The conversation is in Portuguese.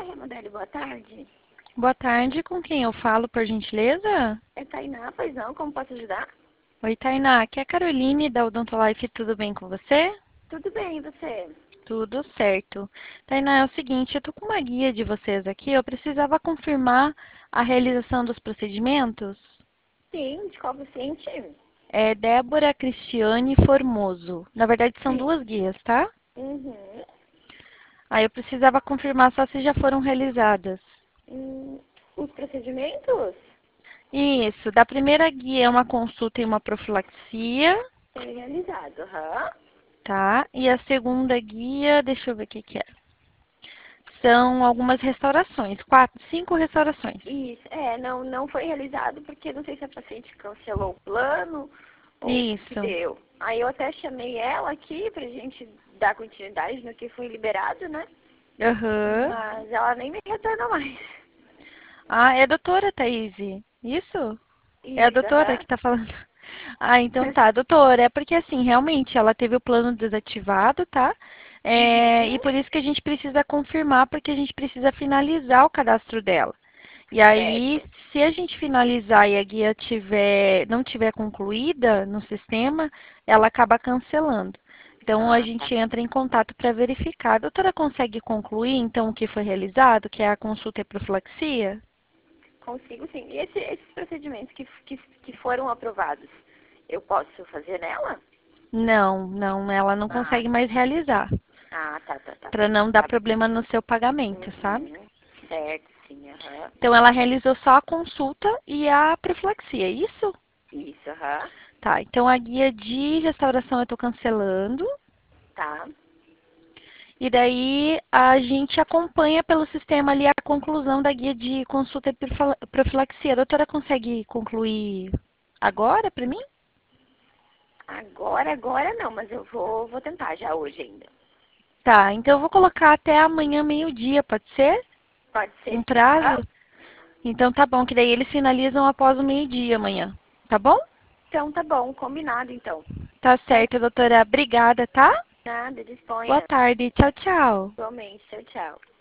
Remodelli, boa tarde. Boa tarde, com quem eu falo, por gentileza? É Tainá, pois não, como posso ajudar? Oi, Tainá, aqui é a Caroline da Odontolife, tudo bem com você? Tudo bem, e você? Tudo certo. Tainá, é o seguinte, eu tô com uma guia de vocês aqui, eu precisava confirmar a realização dos procedimentos. Sim, de qual paciente? É Débora Cristiane Formoso. Na verdade, são Sim. duas guias, tá? Uhum. Aí eu precisava confirmar só se já foram realizadas. Hum, os procedimentos? Isso, da primeira guia é uma consulta e uma profilaxia. Foi realizado, aham. Tá? E a segunda guia, deixa eu ver o que que é. São algumas restaurações, quatro, cinco restaurações. Isso, não foi realizado porque não sei se a paciente cancelou o plano ou o que Isso. deu. Aí eu até chamei ela aqui pra gente dar continuidade no que foi liberado, né? Aham. Mas ela nem me retorna mais. Ah, é a doutora Thaís. Isso? É a Isso, doutora aham. que tá falando. Ah, então tá, doutora. É porque assim, realmente ela teve o plano desativado, tá? E Uhum. por isso que a gente precisa confirmar, porque a gente precisa finalizar o cadastro dela. E aí, Certo. se a gente finalizar e a guia não tiver concluída no sistema, ela acaba cancelando. Então, a Ah, tá. gente entra em contato para verificar. A doutora consegue concluir, então, o que foi realizado, que é a consulta e profilaxia? Consigo sim. E esses procedimentos que foram aprovados, eu posso fazer nela? Não, não, ela não Ah, consegue mais realizar, tá. para não dar Tá. problema no seu pagamento, sabe? Uhum. Certo, sim, aham. Então, ela realizou só a consulta e a profilaxia, é isso? Isso, aham. Tá, então a guia de restauração eu estou cancelando. Tá. E daí a gente acompanha pelo sistema ali a conclusão da guia de consulta e profilaxia. A doutora consegue concluir agora para mim? Agora não, mas eu vou tentar já hoje ainda. Tá, então eu vou colocar até amanhã meio-dia, pode ser? Pode ser Um sim, aham. prazo? Então tá bom, que daí eles finalizam após o meio-dia amanhã. Tá bom? Então tá bom, combinado então. Tá certo, doutora. Obrigada, tá? Nada, Boa disponha. tarde. Tchau, tchau. Igualmente, tchau, tchau.